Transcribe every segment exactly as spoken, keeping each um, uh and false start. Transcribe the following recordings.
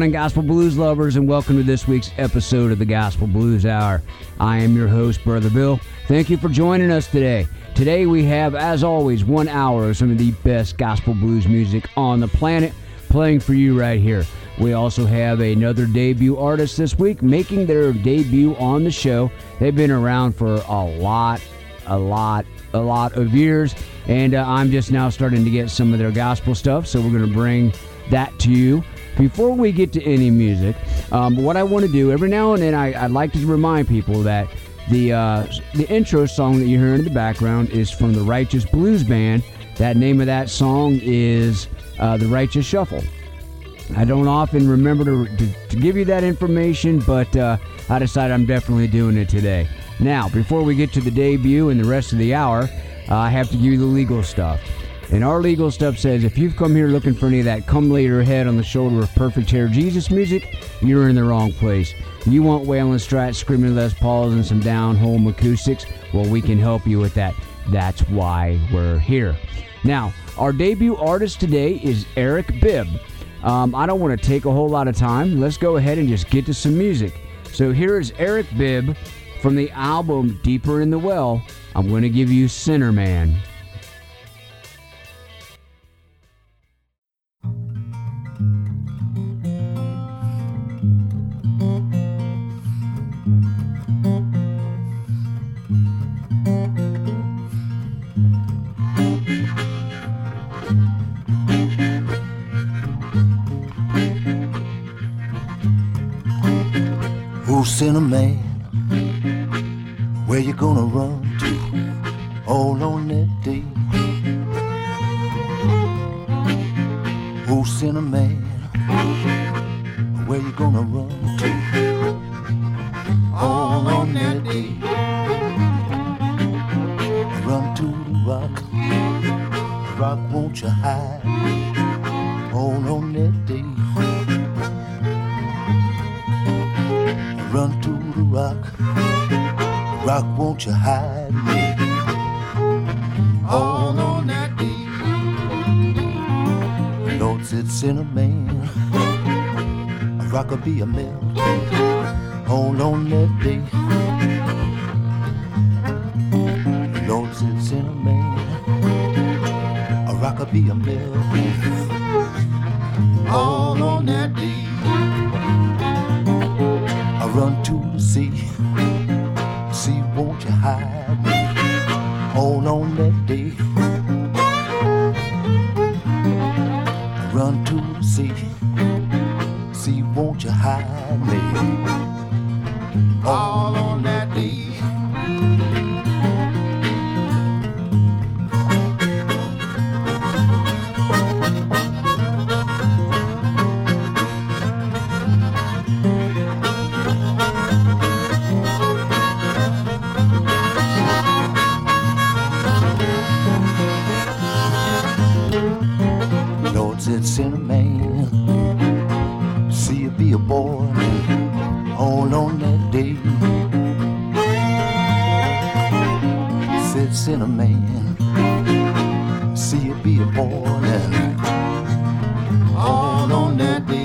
morning, Gospel Blues lovers, and welcome to this week's episode of the Gospel Blues Hour. I am your host, Brother Bill. Thank you for joining us today. Today we have, as always, one hour of some of the best gospel blues music on the planet playing for you right here. We also have another debut artist this week making their debut on the show. They've been around for a lot, a lot, a lot of years, and uh, I'm just now starting to get some of their gospel stuff, so we're going to bring that to you. Before we get to any music, um, what I want to do, every now and then I, I'd like to remind people that the uh, the intro song that you're hearing in the background is from the Righteous Blues Band. That name of that song is uh, The Righteous Shuffle. I don't often remember to, to, to give you that information, but uh, I decided I'm definitely doing it today. Now, before we get to the debut and the rest of the hour, uh, I have to give you the legal stuff. And our legal stuff says if you've come here looking for any of that come lay your head on the shoulder of perfect hair Jesus music, you're in the wrong place. You want wailing strats, screaming Les Pauls, and some down-home acoustics? Well, we can help you with that. That's why we're here. Now, our debut artist today is Eric Bibb. Um, I don't want to take a whole lot of time. Let's go ahead and just get to some music. So here is Eric Bibb from the album Deeper in the Well. I'm going to give you Sinner Man. Oh, sinner man, where you gonna run to all on that day? Oh, sinner man, where you gonna run to all on that day? Run to the rock, rock won't you hide all on that day? Run to the rock, rock won't you hide me all on that day? Lord said, sinner man, a rock will be a melt all on that day. Lord said, sinner man, a rock will be a melt all on that day. I run to the sea, sea won't you hide me all on that day? I run to the sea, sea won't you hide me all on that day? Said, sinner man, see you be a boy all on that day. Said, sinner man, see you be a boy all on that day.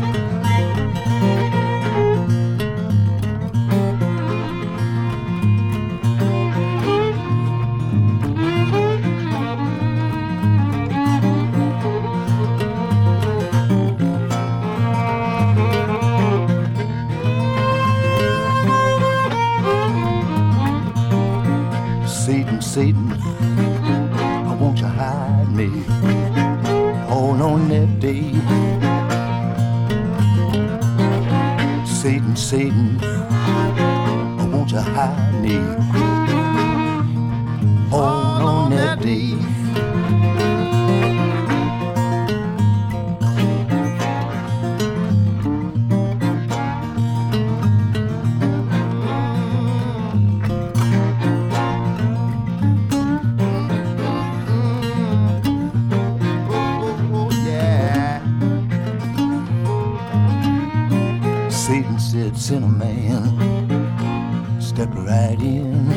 Satan, I want you hide me all on that day. Satan, Satan, I want you hide me all on that day. Satan said, sinner man, step right in,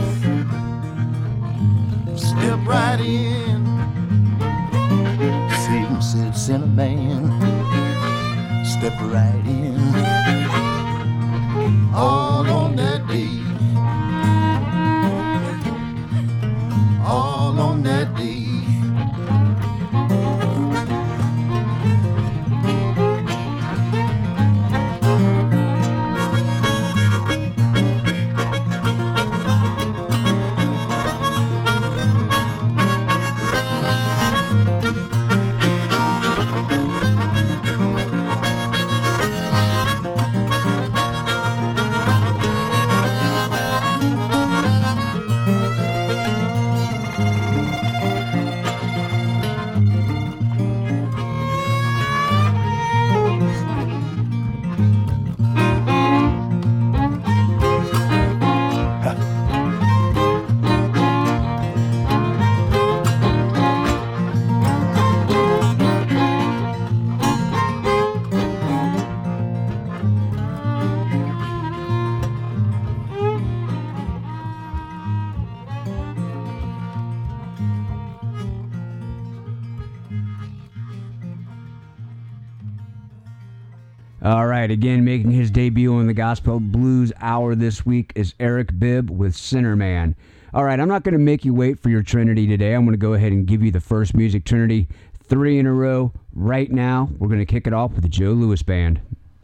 step right in. Satan said, sinner man, step right in. All on that day. All on that day. All right, again, making his debut on the Gospel Blues Hour this week is Eric Bibb with Sinnerman. All right, I'm not going to make you wait for your Trinity today. I'm going to go ahead and give you the first music Trinity, three in a row. Right now, we're going to kick it off with the Joe Louis Band.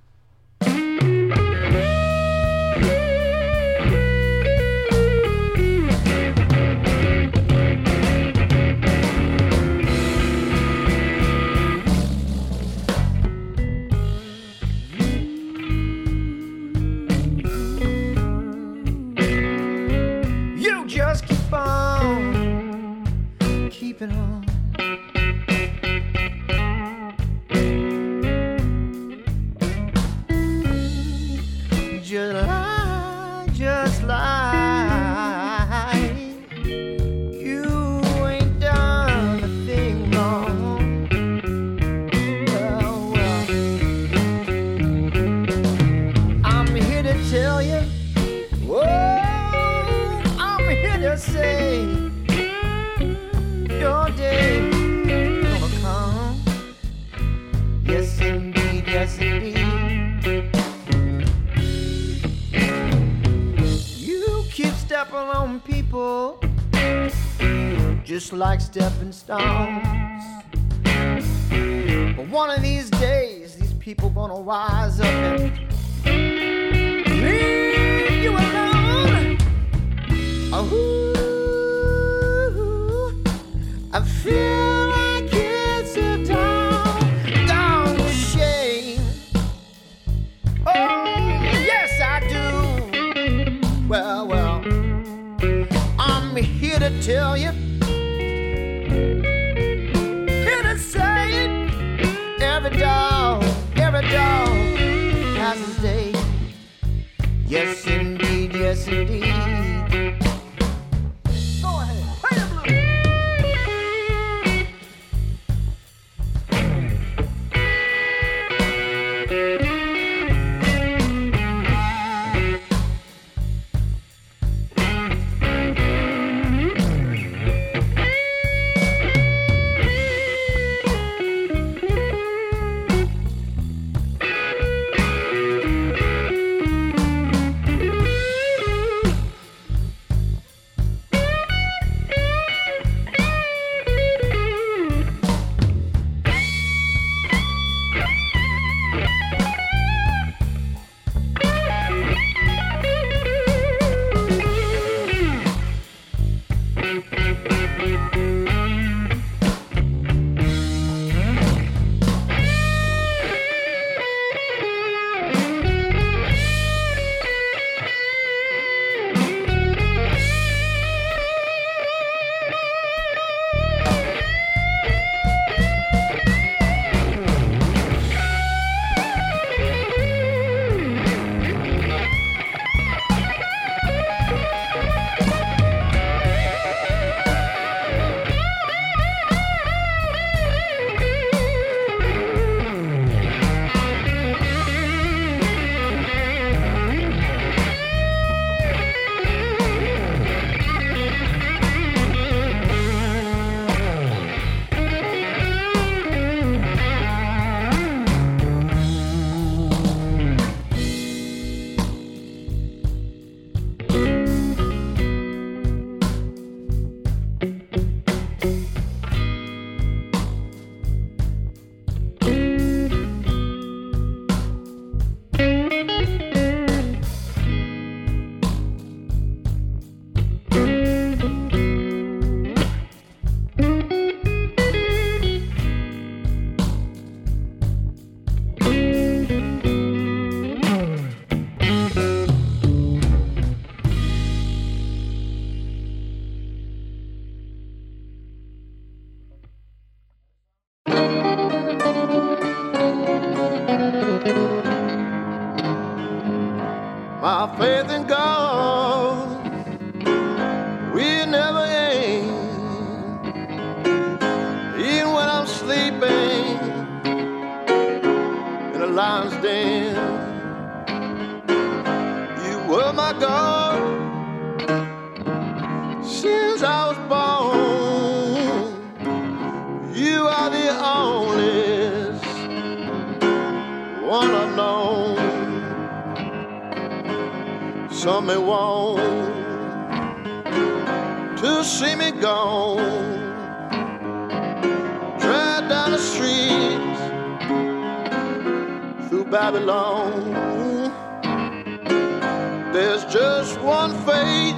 Just like stepping stones. But one of these days, these people gonna rise up and leave you alone. Oh, I feel like it's a down, down shame. Oh, yes I do. Well, well, I'm here to tell you. Every dog, every dog has his day. Yes, indeed, yes, indeed. Go ahead, play the My faith in God will never end. Even when I'm sleeping in a lion's den, you were my God since I was born. You are the only one I've known. Some may want to see me gone, drive down the streets through Babylon. There's just one fate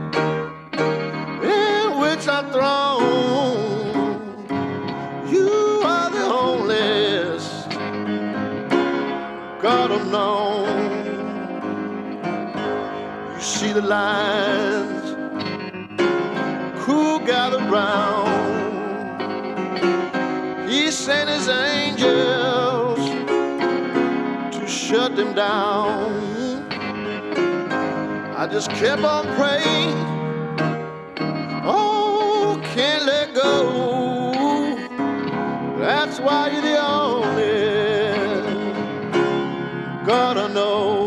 in which I'm thrown. You are the onlyest God I've known. See the lines, crew gather round. He sent his angels to shut them down. I just kept on praying, oh, can't let go. That's why you're the only God I know.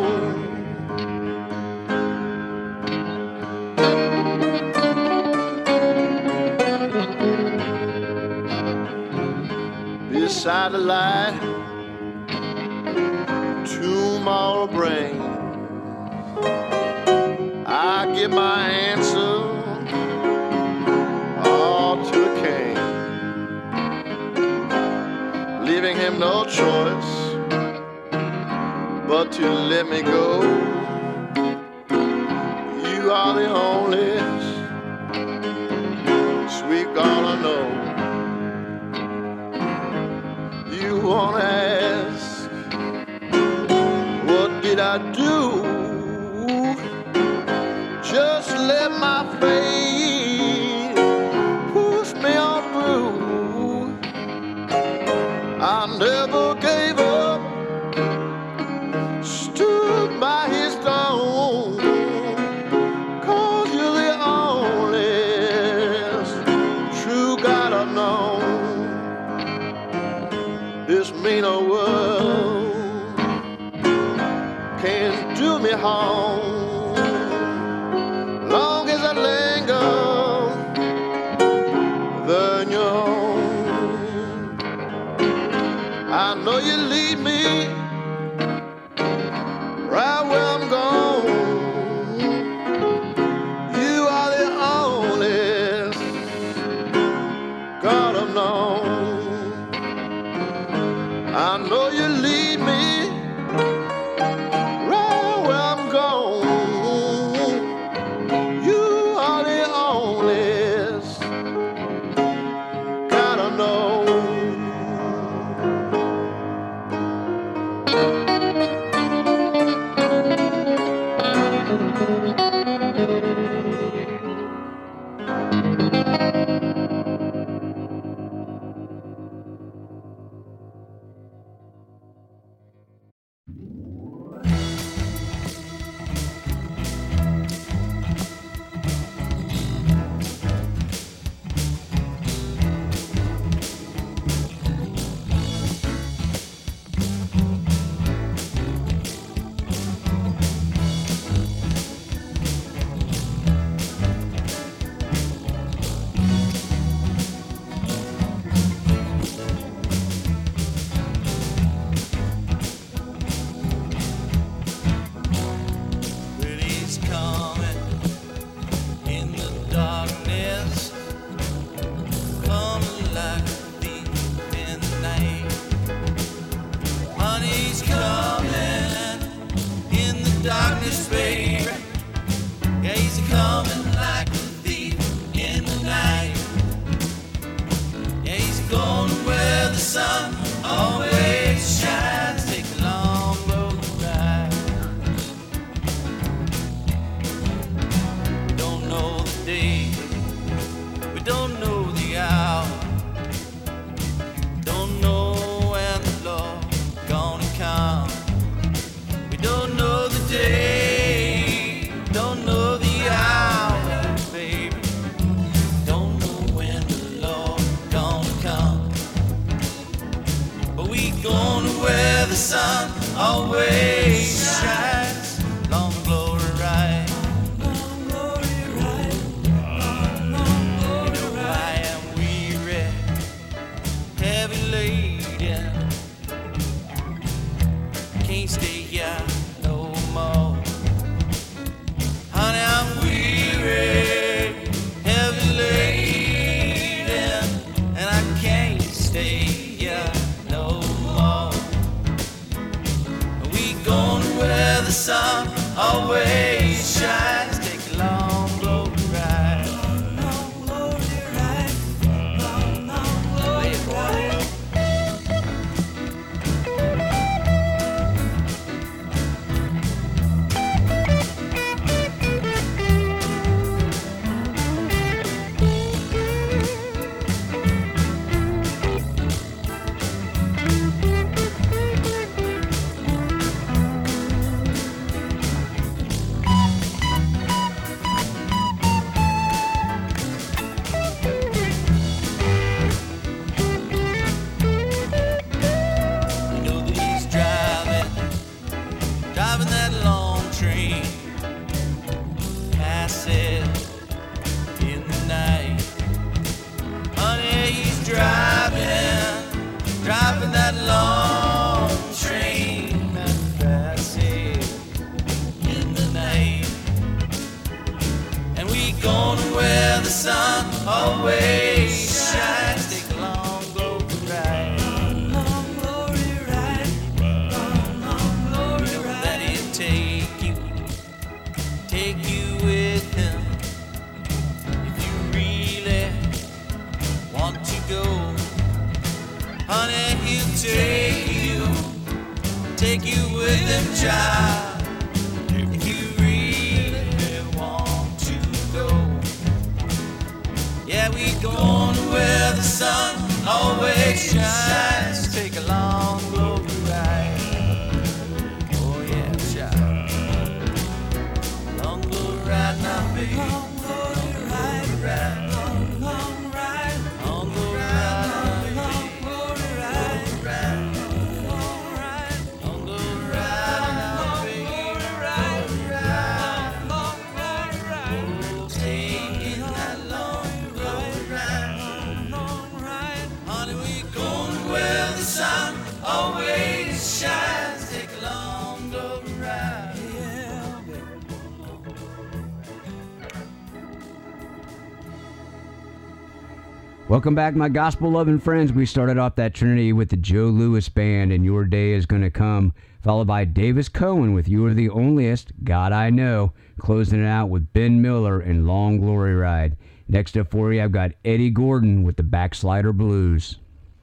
Beside the light tomorrow bring, I give my answer all to a king, leaving him no choice but to let me go. You are the only sweet God I know. You wanna ask, what did I do? Just let my faith push me on through. I never gave up, stood by his throne, 'cause you're the only true God I've known. This mean old world can't do me harm. Long as I linger, then you're home. I know you lead me right where I'm going. You are the only God I've known. I know you lead me right where I'm going. You are the only God I know. don't know the hour, don't know when the Lord's gonna come. We don't know the day, don't know the hour, baby. Don't know when the Lord's gonna come. But we gonna where the sun always shines. Long glory ride. Can't stay here no more. Honey, I'm weary, heavy laden, and I can't stay here no more. We going where the sun always shines. Take a long glory ride. Long glory ride. Long, long glory ride. Always shines. Take a long glory ride. Long glory ride. Long, long glory ride. Let him take you, take you with him. If you really want to go, honey, he'll take you, take you with him, child. If you really want to go. Yeah, we going where the sun always shines. Take a long glory ride. Oh yeah, child. Long glory ride now, baby. Long glory ride. Long, long ride. Long glory ride. Long glory ride. Long ride. Long glory ride now, baby. Ride, ride. Long glory ride. Oh, taking that long. Where the sun always shines. Take a long glory ride. Yeah, baby. Welcome back, my gospel-loving friends. We started off that Trinity with the Joe Louis Band and Your Day Is Gonna Come, followed by Davis Cohen with You Are the Onlyest, God I Know, closing it out with Ben Miller and Long Glory Ride. Next up for you, I've got Eddie Gordon with the Backslider Blues.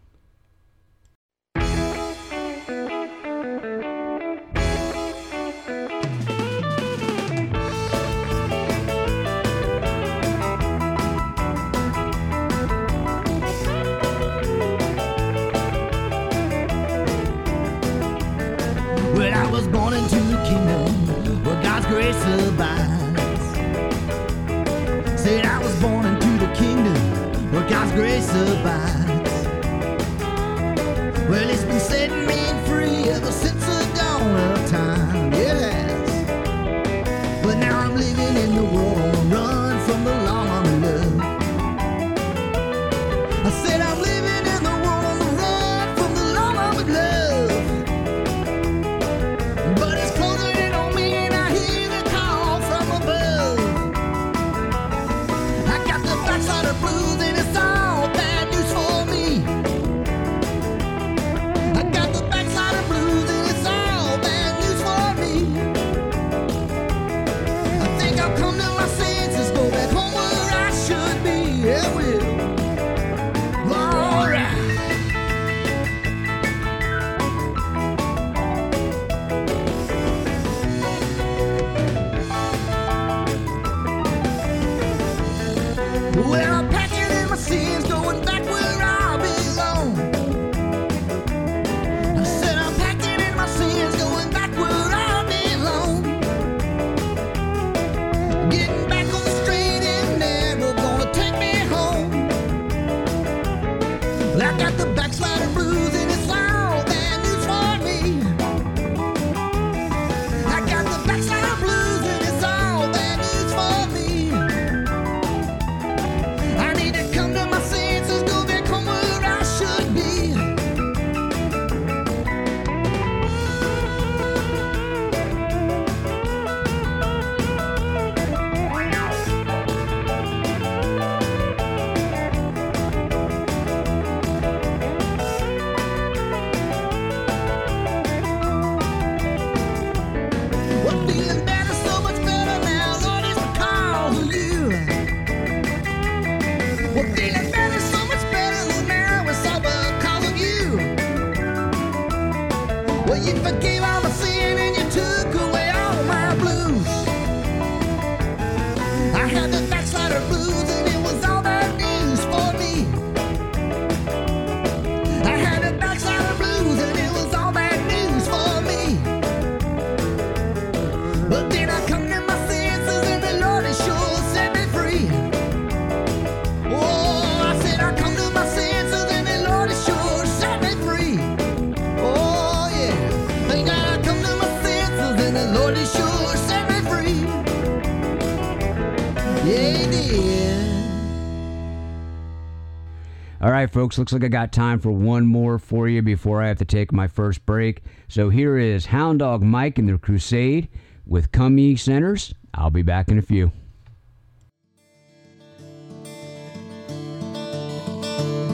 Well, I was born into the kingdom where God's grace abides. Said I was born into the kingdom where God's grace abides. Well, it's been setting me free ever since the dawn of time, yes. But now I'm living in the world on the run from the law I'm in love. I said I'm living in the world on the run from the law I'm in love. But it's closing in on me and I hear the call from above. I got the backside of blues and it's all bad news for me. I got the backside of blues and it's all bad news for me. I think I'll come to my senses, go back home where I should be. Yeah, well, alright. Well, I'm packing my sins, going back where I belong. I said I'm packing in my sins, going back where I belong. Getting back on the straight and narrow, gonna take me home. I got the backslider blues and it's all bad news for me. I got the backslider blues and it's all bad news for me. I need to come to my senses, go back home where I should be. Well, feeling better, so much better now, Lord, it's because of you. Well, feeling better, so much better now, it's all because of you. Well, you forgave all my sin and you took away all my blues. I had the backslider blues and it was all bad news for me. I had the backslider blues and it was all bad news for me. But then I come to my senses and the Lord has sure set me free. Oh, I said I come to my senses and the Lord has sure set me free. Oh, yeah. Thank God I come to my senses and the Lord has sure set me free. Yeah, he did. All right, folks, looks like I got time for one more for you before I have to take my first break. So here is Hound Dog Mike and the Crusade with Come Ye Sinners. I'll be back in a few.